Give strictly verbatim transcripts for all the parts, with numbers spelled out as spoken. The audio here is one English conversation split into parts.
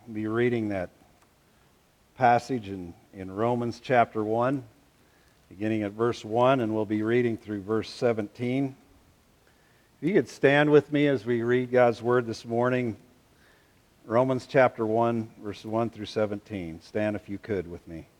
be reading that passage in, in Romans chapter one, beginning at verse one, and we'll be reading through verse seventeen. If you could stand with me as we read God's Word this morning, Romans chapter one, verses one through seventeen. Stand if you could with me.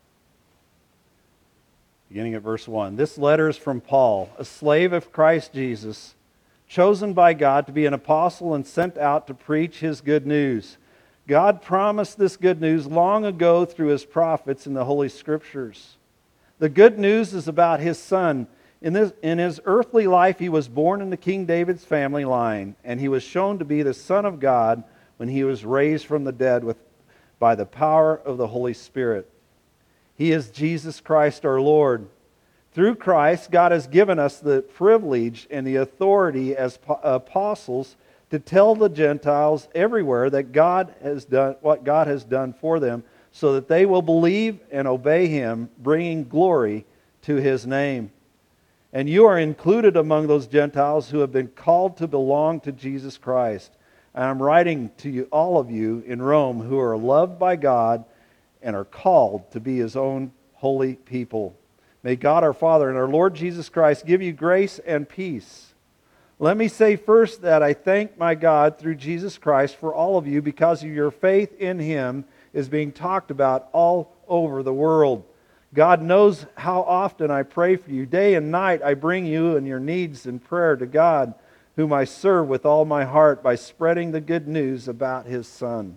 Beginning at verse one. This letter is from Paul, a slave of Christ Jesus, chosen by God to be an apostle and sent out to preach His good news. God promised this good news long ago through His prophets in the Holy Scriptures. The good news is about His Son. In, this, in His earthly life, He was born into King David's family line, and He was shown to be the Son of God when He was raised from the dead with, by the power of the Holy Spirit. He is Jesus Christ our Lord. Through Christ, God has given us the privilege and the authority as apostles to tell the Gentiles everywhere that God has done what God has done for them, so that they will believe and obey Him, bringing glory to His name. And you are included among those Gentiles who have been called to belong to Jesus Christ. And I'm writing to you, all of you in Rome, who are loved by God and are called to be His own holy people. May God our Father and our Lord Jesus Christ give you grace and peace. Let me say first that I thank my God through Jesus Christ for all of you, because of your faith in Him is being talked about all over the world. God knows how often I pray for you. Day and night I bring you and your needs in prayer to God, whom I serve with all my heart by spreading the good news about His Son.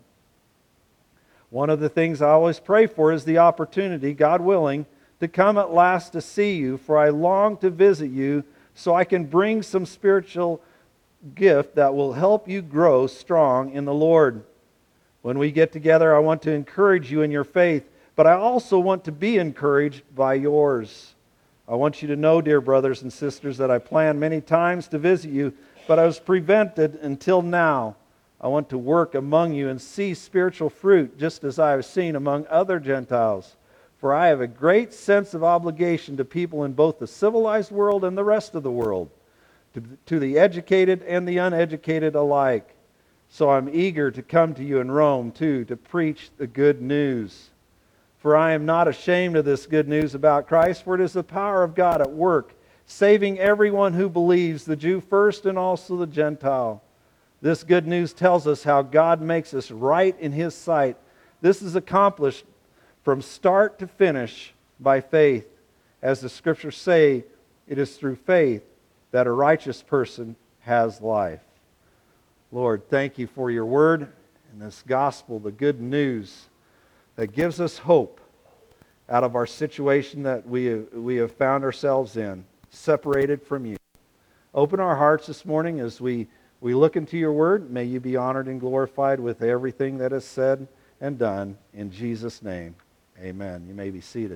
One of the things I always pray for is the opportunity, God willing, to come at last to see you, for I long to visit you so I can bring some spiritual gift that will help you grow strong in the Lord. When we get together, I want to encourage you in your faith, but I also want to be encouraged by yours. I want you to know, dear brothers and sisters, that I planned many times to visit you, but I was prevented until now. I want to work among you and see spiritual fruit, just as I have seen among other Gentiles. For I have a great sense of obligation to people in both the civilized world and the rest of the world, to, to the educated and the uneducated alike. So I'm eager to come to you in Rome, too, to preach the good news. For I am not ashamed of this good news about Christ, for it is the power of God at work, saving everyone who believes, the Jew first and also the Gentile. This good news tells us how God makes us right in His sight. This is accomplished from start to finish by faith. As the Scriptures say, it is through faith that a righteous person has life. Lord, thank you for your word and this gospel, the good news that gives us hope out of our situation that we, we have found ourselves in, separated from you. Open our hearts this morning as we, we look into your word. May you be honored and glorified with everything that is said and done. In Jesus' name, amen. You may be seated.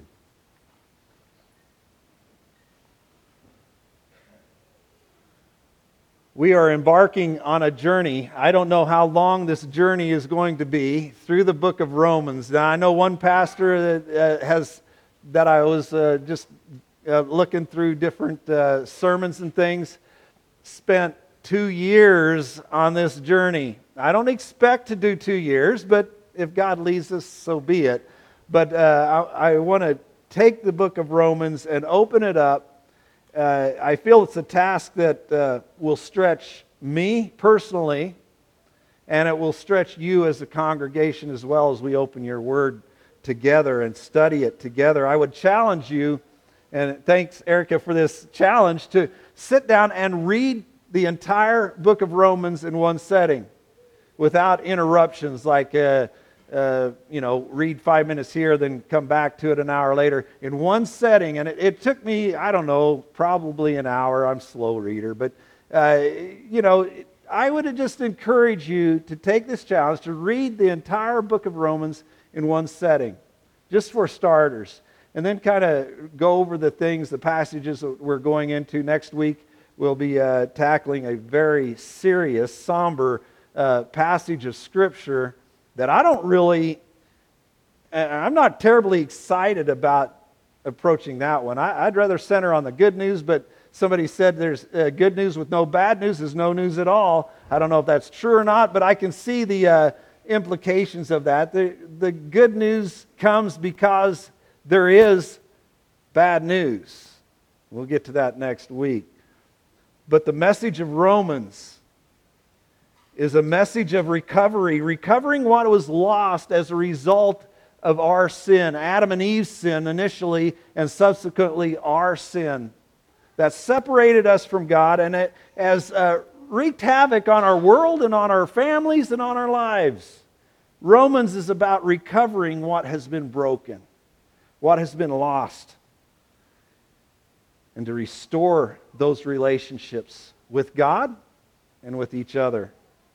We are embarking on a journey. I don't know how long this journey is going to be through the book of Romans. Now, I know one pastor that uh, has that I was uh, just uh, looking through different uh, sermons and things, spent two years on this journey. I don't expect to do two years, but if God leads us, so be it. But uh, I, I want to take the book of Romans and open it up. Uh, I feel it's a task that uh, will stretch me personally, and it will stretch you as a congregation as well as we open your word together and study it together. I would challenge you, and thanks Erica for this challenge, to sit down and read the entire book of Romans in one setting without interruptions like... Uh, Uh, you know, read five minutes here, then come back to it an hour later in one setting. And it, it took me, I don't know, probably an hour. I'm a slow reader. But, uh, you know, I would just encourage you to take this challenge to read the entire book of Romans in one setting, just for starters. And then kind of go over the things, the passages that we're going into next week. We'll be uh, tackling a very serious, somber uh, passage of Scripture that I don't really, I'm not terribly excited about approaching that one. I, I'd rather center on the good news, but somebody said there's uh, good news with no bad news is no news at all. I don't know if that's true or not, but I can see the uh, implications of that. The, the good news comes because there is bad news. We'll get to that next week. But the message of Romans is a message of recovery, recovering what was lost as a result of our sin, Adam and Eve's sin initially, and subsequently our sin that separated us from God, and it has uh, wreaked havoc on our world and on our families and on our lives. Romans is about recovering what has been broken, what has been lost, and to restore those relationships with God and with each other.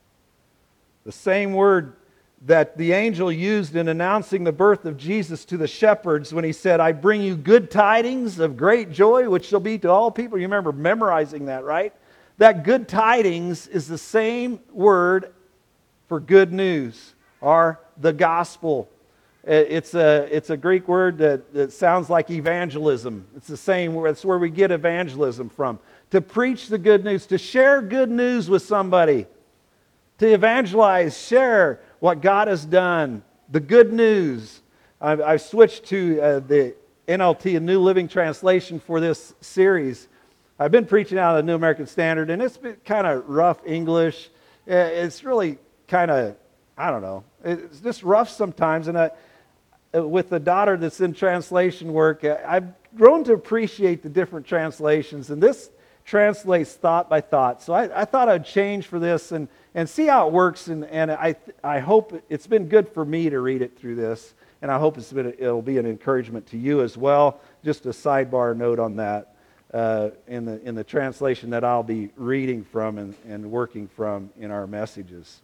The same word that the angel used in announcing the birth of Jesus to the shepherds when he said, I bring you good tidings of great joy, which shall be to all people. You remember memorizing that, right? That good tidings is the same word for good news, or the gospel. It's a, it's a Greek word that, that sounds like evangelism. It's the same word. It's where we get evangelism from. To preach the good news, to share good news with somebody. To evangelize, share what God has done. The good news. I've, I've switched to uh, the N L T, a New Living Translation, for this series. I've been preaching out of the New American Standard, and it's been kind of rough English. It's really kind of, I don't know, it's just rough sometimes. And I, with the daughter that's in translation work, I've grown to appreciate the different translations, and this translates thought by thought. So I, I thought I'd change for this and, and see how it works, and, and I, I hope it's been good for me to read it through this, and I hope it's been, it'll be an encouragement to you as well. Just a sidebar note on that uh, in, the, in the translation that I'll be reading from and, and working from in our messages.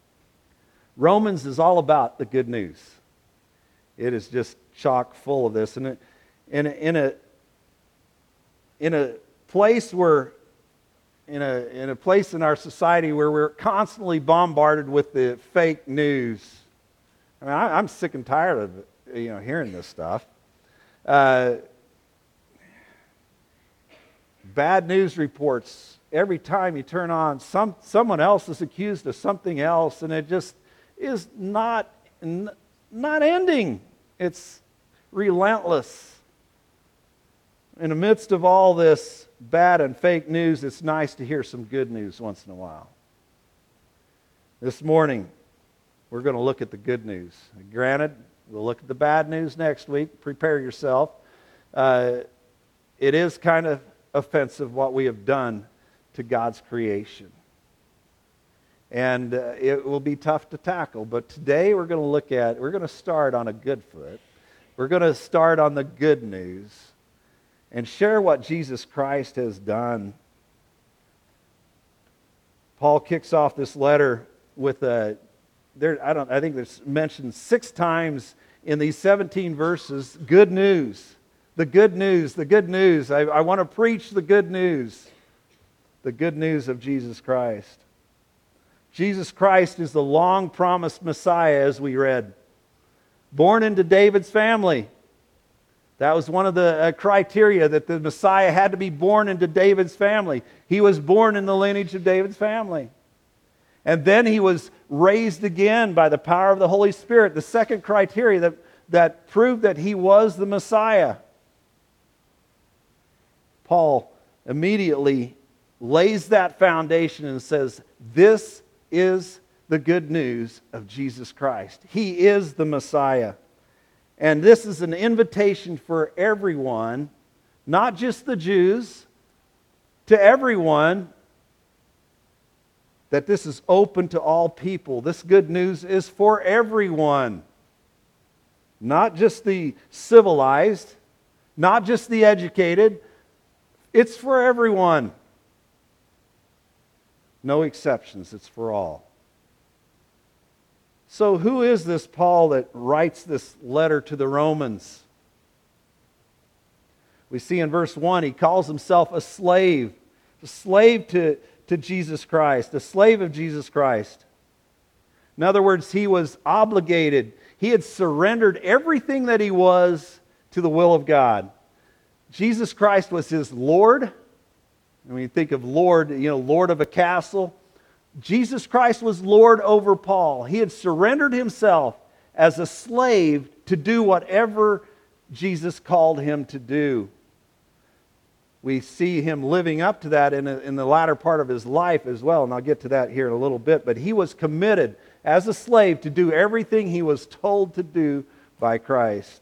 Romans is all about the good news. It is just chock full of this. And it, in, a, in, a, in a place where, in a, in a place in our society where we're constantly bombarded with the fake news. I mean, I, I'm sick and tired of you know hearing this stuff. Uh, bad news reports. Every time you turn on, some someone else is accused of something else, and it just is not n- not ending. It's relentless. In the midst of all this bad and fake news, it's nice to hear some good news once in a while. This morning, we're going to look at the good news. Granted, we'll look at the bad news next week. Prepare yourself. Uh, it is kind of offensive what we have done to God's creation. And uh, it will be tough to tackle. But today we're going to look at, we're going to start on a good foot. We're going to start on the good news and share what Jesus Christ has done. Paul kicks off this letter with a, there, I don't, I think there's mentioned six times in these seventeen verses, good news. The good news, the good news. I, I want to preach the good news. The good news of Jesus Christ. Jesus Christ is the long-promised Messiah, as we read. Born into David's family. That was one of the uh, criteria, that the Messiah had to be born into David's family. He was born in the lineage of David's family. And then he was raised again by the power of the Holy Spirit. The second criteria that, that proved that he was the Messiah. Paul immediately lays that foundation and says, this is the good news of Jesus Christ. He is the Messiah. And this is an invitation for everyone, not just the Jews, to everyone, that this is open to all people. This good news is for everyone. Not just the civilized, not just the educated. It's for everyone. No exceptions, it's for all. So who is this Paul that writes this letter to the Romans? We see in verse one, he calls himself a slave. A slave to, to Jesus Christ. A slave of Jesus Christ. In other words, he was obligated. He had surrendered everything that he was to the will of God. Jesus Christ was his Lord. When you think of Lord, you know, Lord of a castle, Jesus Christ was Lord over Paul. He had surrendered himself as a slave to do whatever Jesus called him to do. We see him living up to that in, a, in the latter part of his life as well, and I'll get to that here in a little bit. But he was committed as a slave to do everything he was told to do by Christ.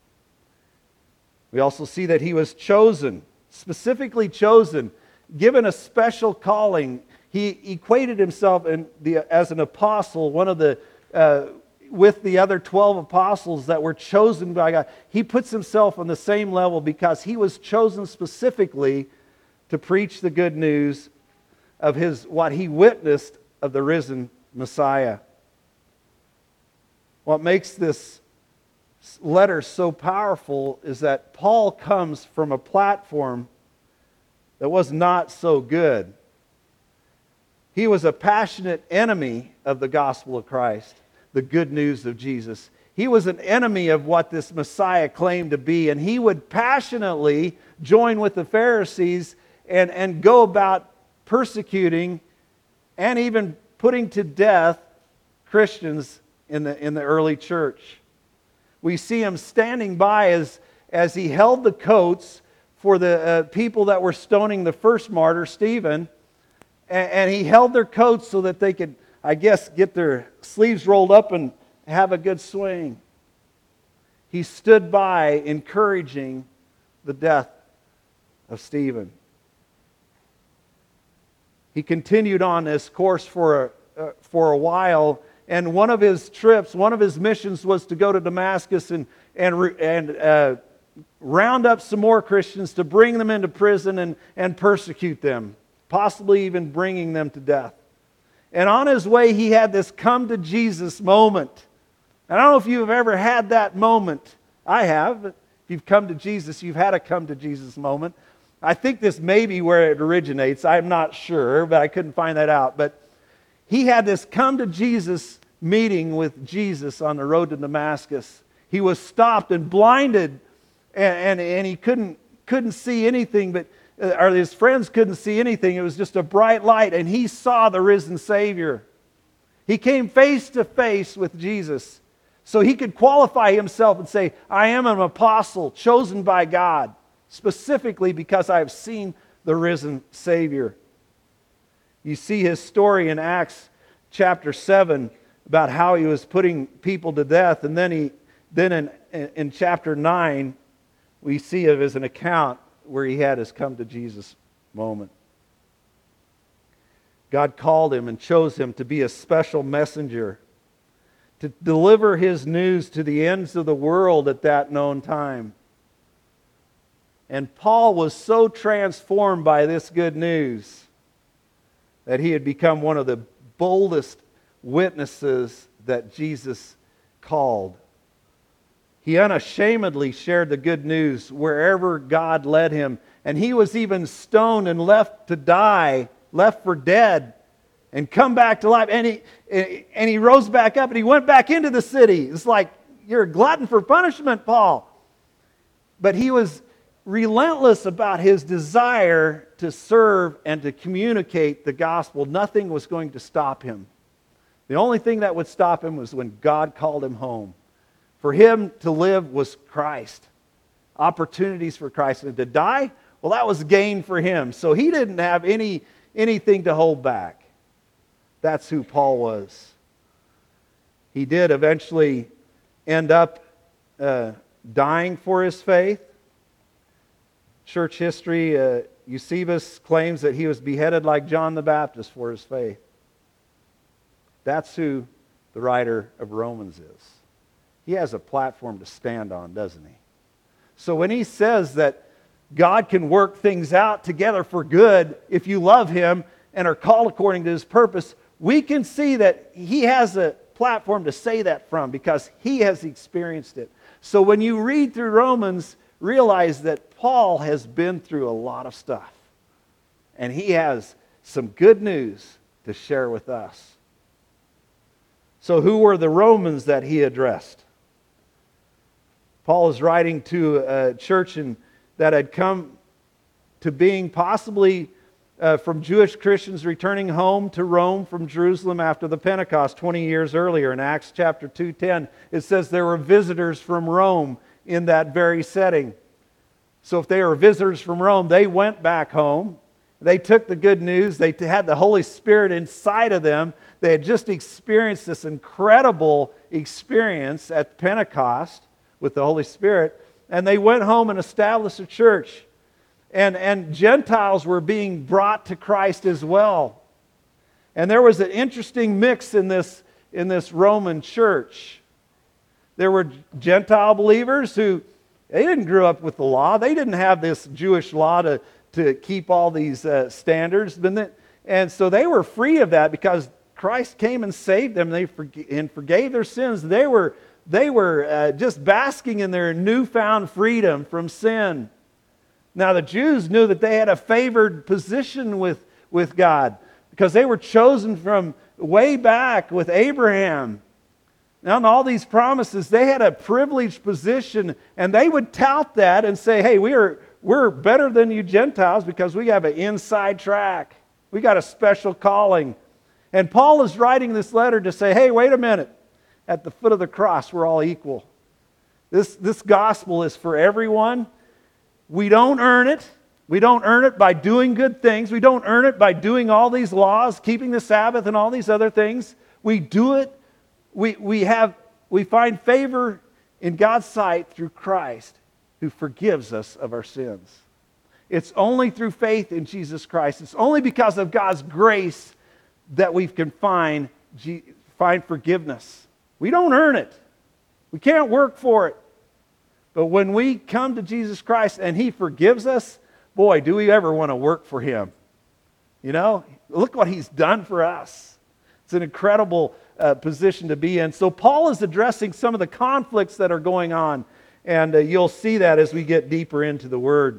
We also see that he was chosen, specifically chosen, given a special calling. He equated himself in the, as an apostle, one of the uh, with the other twelve apostles that were chosen by God. He puts himself on the same level because he was chosen specifically to preach the good news of his what he witnessed of the risen Messiah. What makes this letter so powerful is that Paul comes from a platform that was not so good. He was a passionate enemy of the gospel of Christ, the good news of Jesus. He was an enemy of what this Messiah claimed to be, and he would passionately join with the Pharisees and, and go about persecuting and even putting to death Christians in the, in the early church. We see him standing by as, as he held the coats for the uh, people that were stoning the first martyr, Stephen, and, and he held their coats so that they could, I guess, get their sleeves rolled up and have a good swing. He stood by encouraging the death of Stephen. He continued on this course for a, uh, for a while, and one of his trips, one of his missions was to go to Damascus and, and, and uh, round up some more Christians to bring them into prison and, and persecute them, possibly even bringing them to death. And on his way, he had this come to Jesus moment. And I don't know if you've ever had that moment. I have. If you've come to Jesus, you've had a come to Jesus moment. I think this may be where it originates. I'm not sure, but I couldn't find that out. But he had this come to Jesus meeting with Jesus on the road to Damascus. He was stopped and blinded, and, and, and he couldn't, couldn't see anything, but or his friends couldn't see anything. It was just a bright light, and he saw the risen Savior. He came face to face with Jesus so he could qualify himself and say, I am an apostle chosen by God, specifically because I have seen the risen Savior. You see his story in Acts chapter seven about how he was putting people to death, and then he then in, in chapter nine we see it as an account where he had his come to Jesus moment. God called him and chose him to be a special messenger, to deliver his news to the ends of the world at that known time. And Paul was so transformed by this good news that he had become one of the boldest witnesses that Jesus called. He unashamedly shared the good news wherever God led him. And he was even stoned and left to die, left for dead, and come back to life. And he, and he rose back up and he went back into the city. It's like, you're a glutton for punishment, Paul. But he was relentless about his desire to serve and to communicate the gospel. Nothing was going to stop him. The only thing that would stop him was when God called him home. For him to live was Christ. Opportunities for Christ. And to die, well, that was gain for him. So he didn't have any anything to hold back. That's who Paul was. He did eventually end up uh, dying for his faith. Church history, uh, Eusebius claims that he was beheaded like John the Baptist for his faith. That's who the writer of Romans is. He has a platform to stand on, doesn't he? So when he says that God can work things out together for good if you love him and are called according to his purpose, we can see that he has a platform to say that from because he has experienced it. So when you read through Romans, realize that Paul has been through a lot of stuff. And he has some good news to share with us. So who were the Romans that he addressed? Paul is writing to a church in, that had come to being possibly uh, from Jewish Christians returning home to Rome from Jerusalem after the Pentecost twenty years earlier. In Acts chapter two ten, it says there were visitors from Rome in that very setting. So if they were visitors from Rome, they went back home. They took the good news. They had the Holy Spirit inside of them. They had just experienced this incredible experience at Pentecost with the Holy Spirit. And they went home and established a church. And, and Gentiles were being brought to Christ as well. And there was an interesting mix in this, in this Roman church. There were Gentile believers who, they didn't grow up with the law. They didn't have this Jewish law to, to keep all these uh, standards. And so they were free of that because Christ came and saved them they forg- and forgave their sins. They were, they were uh, just basking in their newfound freedom from sin. Now the Jews knew that they had a favored position with, with God because they were chosen from way back with Abraham. Now in all these promises, they had a privileged position, and they would tout that and say, hey, we are, we're better than you Gentiles because we have an inside track. We got a special calling. And Paul is writing this letter to say, hey, wait a minute. At the foot of the cross, we're all equal. This, this gospel is for everyone. We don't earn it. We don't earn it by doing good things. We don't earn it by doing all these laws, keeping the Sabbath and all these other things. We do it. We, we, have, we find favor in God's sight through Christ, who forgives us of our sins. It's only through faith in Jesus Christ. It's only because of God's grace that we can find, find forgiveness. We don't earn it. We can't work for it. But when we come to Jesus Christ and He forgives us, boy, do we ever want to work for Him. You know, look what He's done for us. It's an incredible uh, position to be in. So Paul is addressing some of the conflicts that are going on, and uh, you'll see that as we get deeper into the Word.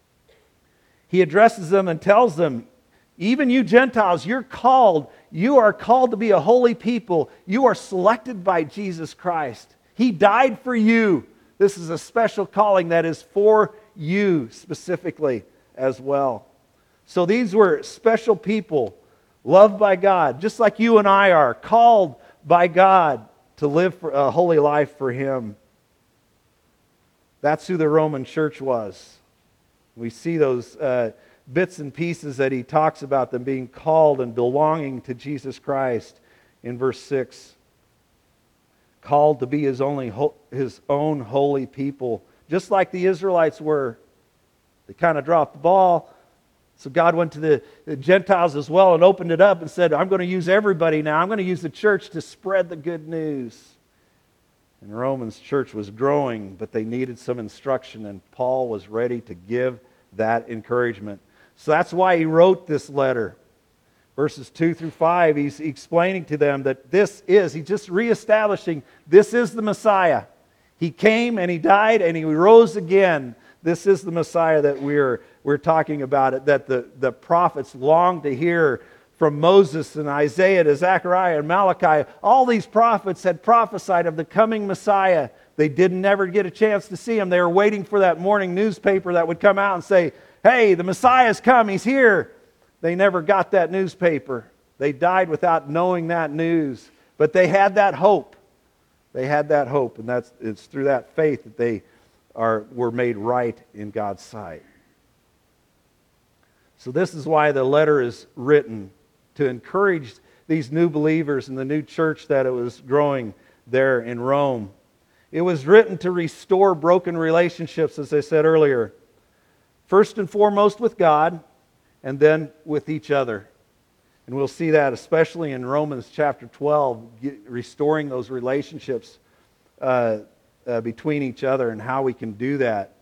He addresses them and tells them, even you Gentiles, you're called. You are called to be a holy people. You are selected by Jesus Christ. He died for you. This is a special calling that is for you specifically as well. So these were special people, loved by God, just like you and I are, called by God to live for a holy life for Him. That's who the Roman church was. We see those uh, bits and pieces that he talks about them being called and belonging to Jesus Christ in verse six. Called to be his, only, his own holy people, just like the Israelites were. They kind of dropped the ball. So God went to the, the Gentiles as well and opened it up and said, I'm going to use everybody now. I'm going to use the church to spread the good news. And Romans church was growing, but they needed some instruction, and Paul was ready to give that encouragement. So that's why he wrote this letter. Verses two through five, he's explaining to them that this is, he's just reestablishing, this is the Messiah. He came and He died and He rose again. This is the Messiah that we're, we're talking about, it, that the, the prophets longed to hear from Moses and Isaiah to Zechariah and Malachi. All these prophets had prophesied of the coming Messiah. They didn't never get a chance to see Him. They were waiting for that morning newspaper that would come out and say, hey, the Messiah's come, He's here. They never got that newspaper. They died without knowing that news. But they had that hope. They had that hope, and that's it's through that faith that they are were made right in God's sight. So this is why the letter is written, to encourage these new believers in the new church that it was growing there in Rome. It was written to restore broken relationships, as I said earlier. First and foremost with God, and then with each other. And we'll see that especially in Romans chapter twelve, restoring those relationships uh, uh, between each other and how we can do that.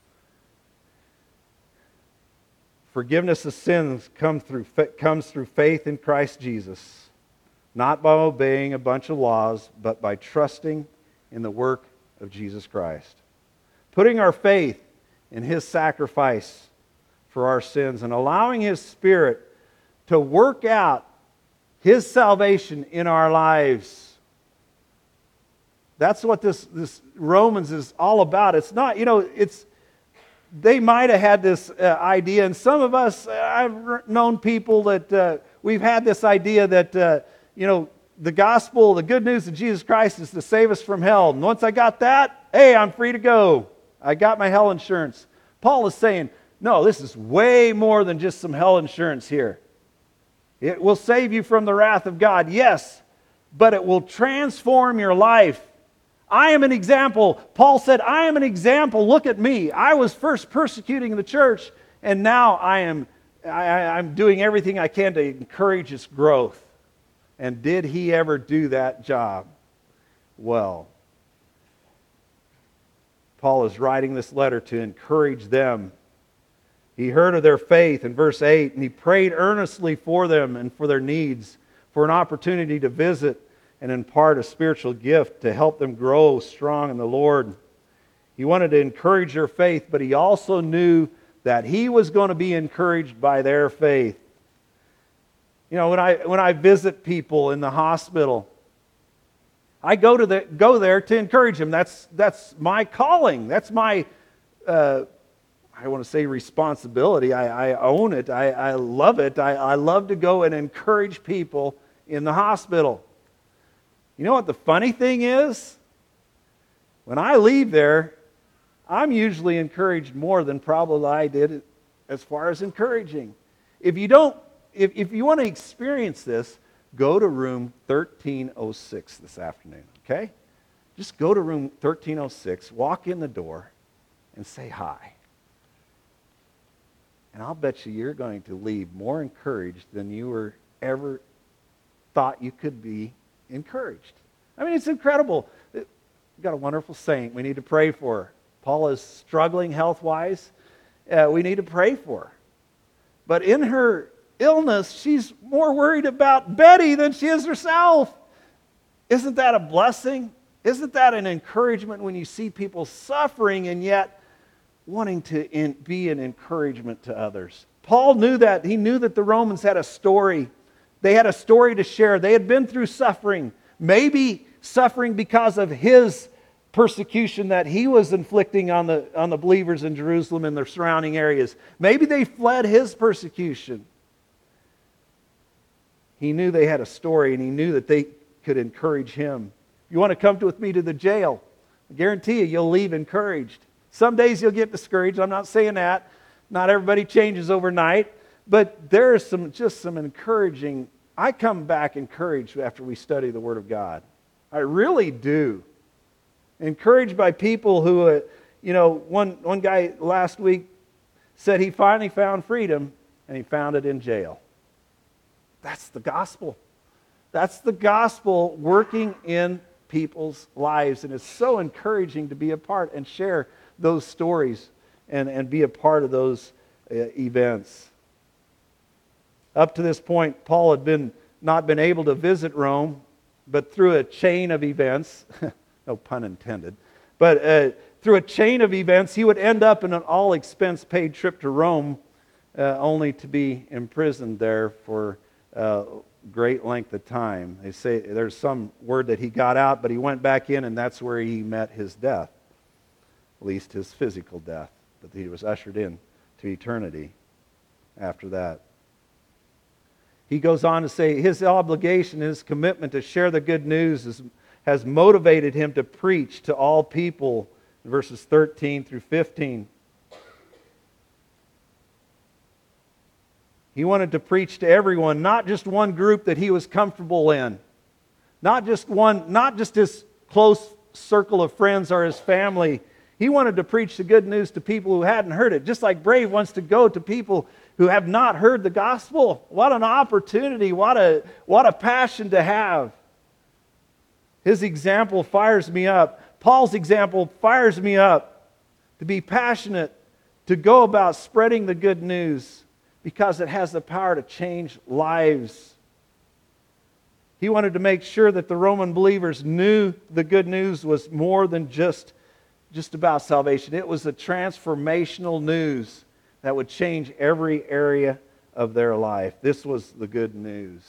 Forgiveness of sins come through, comes through faith in Christ Jesus, not by obeying a bunch of laws, but by trusting in the work of Jesus Christ. Putting our faith in His sacrifice for our sins and allowing His Spirit to work out His salvation in our lives. That's what this, this Romans is all about. It's not, you know, it's they might have had this uh, idea, and some of us, uh, I've known people that uh, we've had this idea that, uh, you know, the gospel, the good news of Jesus Christ is to save us from hell. And once I got that, hey, I'm free to go. I got my hell insurance. Paul is saying, no, this is way more than just some hell insurance here. It will save you from the wrath of God, yes, but it will transform your life. I am an example. Paul said, I am an example. Look at me. I was first persecuting the church, and now I am I, I'm doing everything I can to encourage its growth. And did he ever do that job? Well, Paul is writing this letter to encourage them. He heard of their faith in verse eight, and he prayed earnestly for them and for their needs, for an opportunity to visit and impart a spiritual gift to help them grow strong in the Lord. He wanted to encourage their faith, but he also knew that he was going to be encouraged by their faith. You know, when I when I visit people in the hospital, I go to the go there to encourage them. That's that's my calling. That's my uh, I want to say responsibility. I, I own it. I, I love it. I, I love to go and encourage people in the hospital. You know what the funny thing is? When I leave there, I'm usually encouraged more than probably I did as far as encouraging. If you don't, if, if you want to experience this, go to room thirteen oh six this afternoon, okay? Just go to room thirteen oh six, walk in the door, and say hi. And I'll bet you you're going to leave more encouraged than you were ever thought you could be encouraged. I mean, it's incredible. We've got a wonderful saint we need to pray for. Paul is struggling health-wise. Uh, we need to pray for her. But in her illness, she's more worried about Betty than she is herself. Isn't that a blessing? Isn't that an encouragement when you see people suffering and yet wanting to in, be an encouragement to others? Paul knew that. He knew that the Romans had a story. They had a story to share. They had been through suffering. Maybe suffering because of his persecution that he was inflicting on the, on the believers in Jerusalem and the surrounding areas. Maybe they fled his persecution. He knew they had a story, and he knew that they could encourage him. You want to come with me to the jail? I guarantee you, you'll leave encouraged. Some days you'll get discouraged. I'm not saying that. Not everybody changes overnight. But there is some, just some encouraging. I come back encouraged after we study the Word of God. I really do. Encouraged by people who, uh, you know, one, one guy last week said he finally found freedom, and he found it in jail. That's the gospel. That's the gospel working in people's lives. And it's so encouraging to be a part and share those stories and, and be a part of those uh, events. Up to this point, Paul had been not been able to visit Rome, but through a chain of events, no pun intended, but uh, through a chain of events, he would end up in an all-expense-paid trip to Rome, uh, only to be imprisoned there for a great length of time. They say there's some word that he got out, but he went back in, and that's where he met his death, at least his physical death, but he was ushered in to eternity after that. He goes on to say his obligation, his commitment to share the good news is, has motivated him to preach to all people, verses thirteen through fifteen. He wanted to preach to everyone, not just one group that he was comfortable in, not just one, not just his close circle of friends or his family. He wanted to preach the good news to people who hadn't heard it, just like Brave wants to go to people who have not heard the gospel. What an opportunity, what a, what a passion to have. His example fires me up. Paul's example fires me up to be passionate, to go about spreading the good news because it has the power to change lives. He wanted to make sure that the Roman believers knew the good news was more than just, just about salvation. It was a transformational news that would change every area of their life. This was the good news.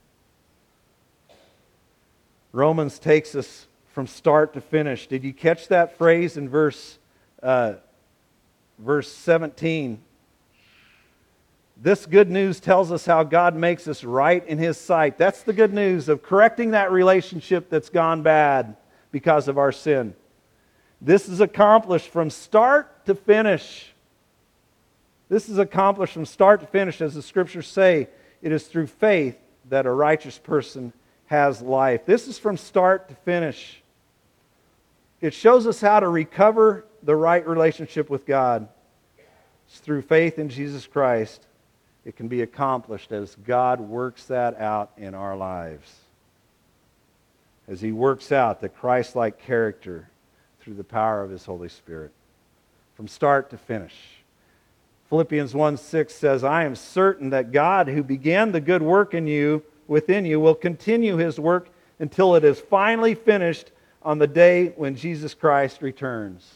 Romans takes us from start to finish. Did you catch that phrase in verse uh, verse seventeen. This good news tells us how God makes us right in His sight. That's the good news of correcting that relationship that's gone bad because of our sin. This is accomplished from start to finish. This is accomplished from start to finish, as the Scriptures say. It is through faith that a righteous person has life. This is from start to finish. It shows us how to recover the right relationship with God. It's through faith in Jesus Christ. It can be accomplished as God works that out in our lives. As He works out the Christ-like character through the power of His Holy Spirit. From start to finish. Philippians one six says, I am certain that God who began the good work in you, within you, will continue His work until it is finally finished on the day when Jesus Christ returns.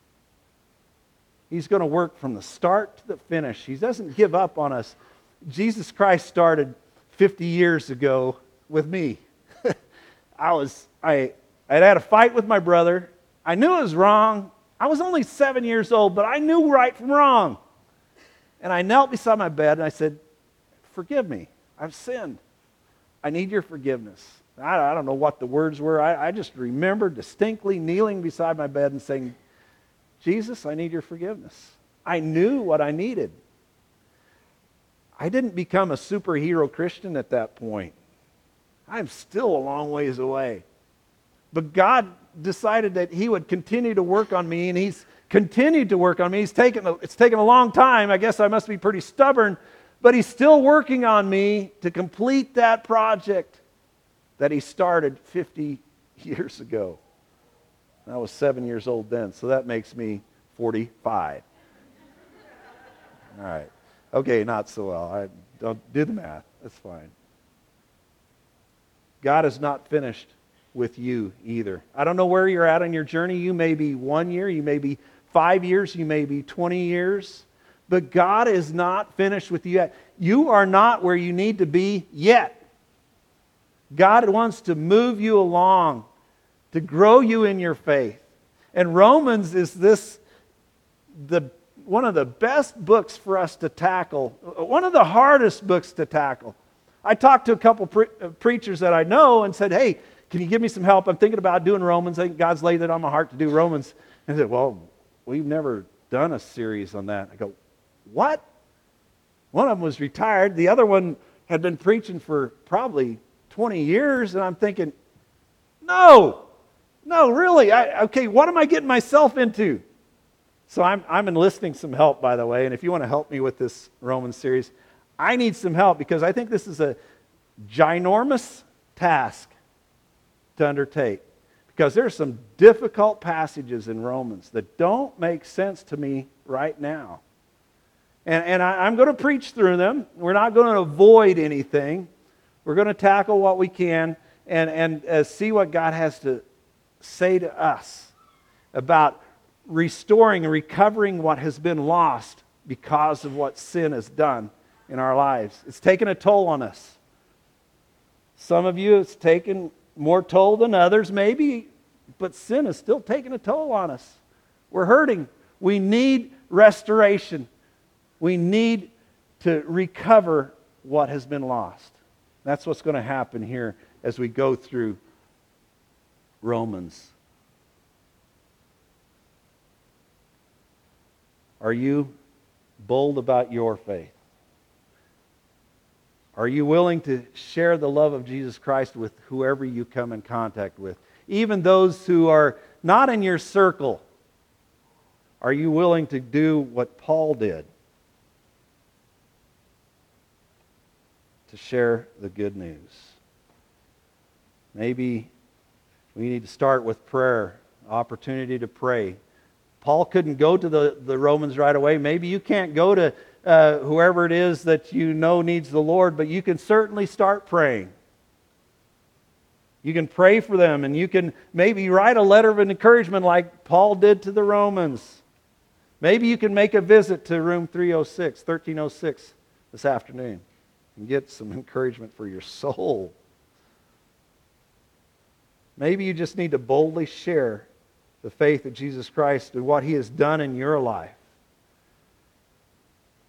He's going to work from the start to the finish. He doesn't give up on us. Jesus Christ started fifty years ago with me. I was I I had a fight with my brother. I knew it was wrong. I was only seven years old, but I knew right from wrong. And I knelt beside my bed and I said, forgive me. I've sinned. I need your forgiveness. I, I don't know what the words were. I, I just remember distinctly kneeling beside my bed and saying, Jesus, I need your forgiveness. I knew what I needed. I didn't become a superhero Christian at that point. I'm still a long ways away. But God decided that He would continue to work on me, and He's continued to work on me. He's taken a, it's taken a long time. I guess I must be pretty stubborn, but He's still working on me to complete that project that He started fifty years ago. I was seven years old then, so that makes me forty-five. All right. Okay, not so well. I don't do the math. That's fine. God is not finished with you either. I don't know where you're at on your journey. You may be one year, you may be five years, you may be twenty years, but God is not finished with you yet. You are not where you need to be yet. God wants to move you along, to grow you in your faith. And Romans is this, the one of the best books for us to tackle, one of the hardest books to tackle. I talked to a couple pre- preachers that I know and said, hey, can you give me some help? I'm thinking about doing Romans. I think God's laid it on my heart to do Romans. And I said, well, we've never done a series on that. I go, what? One of them was retired. The other one had been preaching for probably twenty years. And I'm thinking, no, no, really. I, okay, what am I getting myself into? So I'm, I'm enlisting some help, by the way. And if you want to help me with this Romans series, I need some help because I think this is a ginormous task to undertake. Because there are some difficult passages in Romans that don't make sense to me right now. And, and I, I'm going to preach through them. We're not going to avoid anything. We're going to tackle what we can and, and uh, see what God has to say to us about restoring and recovering what has been lost because of what sin has done in our lives. It's taken a toll on us. Some of you, it's taken more toll than others, maybe, but sin is still taking a toll on us. We're hurting. We need restoration. We need to recover what has been lost. That's what's going to happen here as we go through Romans. Are you bold about your faith? Are you willing to share the love of Jesus Christ with whoever you come in contact with? Even those who are not in your circle. Are you willing to do what Paul did? To share the good news. Maybe we need to start with prayer, opportunity to pray. Paul couldn't go to the, the Romans right away. Maybe you can't go to uh, whoever it is that you know needs the Lord, but you can certainly start praying. You can pray for them, and you can maybe write a letter of encouragement like Paul did to the Romans. Maybe you can make a visit to room three oh six, thirteen oh six this afternoon and get some encouragement for your soul. Maybe you just need to boldly share the faith of Jesus Christ and what He has done in your life.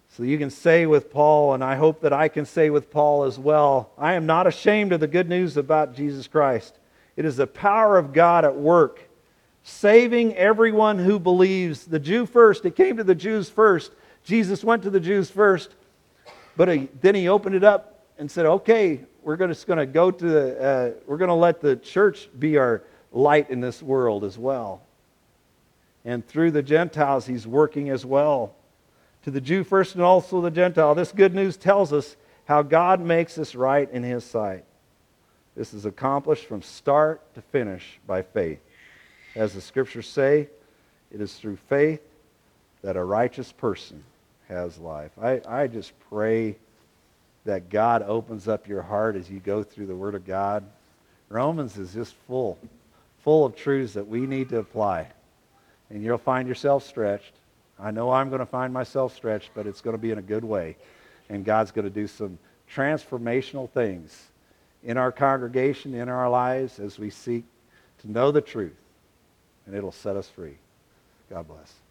So you can say with Paul, and I hope that I can say with Paul as well, I am not ashamed of the good news about Jesus Christ. It is the power of God at work, saving everyone who believes. The Jew first. It came to the Jews first. Jesus went to the Jews first, but he, then he opened it up and said, okay, we're gonna, just going to go to the, uh, we're going to let the church be our light in this world as well. And through the Gentiles, he's working as well. To the Jew first and also the Gentile. This good news tells us how God makes us right in His sight. This is accomplished from start to finish by faith. As the Scriptures say, it is through faith that a righteous person has life. I, I just pray that God opens up your heart as you go through the Word of God. Romans is just full, full of truths that we need to apply. And you'll find yourself stretched. I know I'm going to find myself stretched, but it's going to be in a good way. And God's going to do some transformational things in our congregation, in our lives, as we seek to know the truth. And it'll set us free. God bless.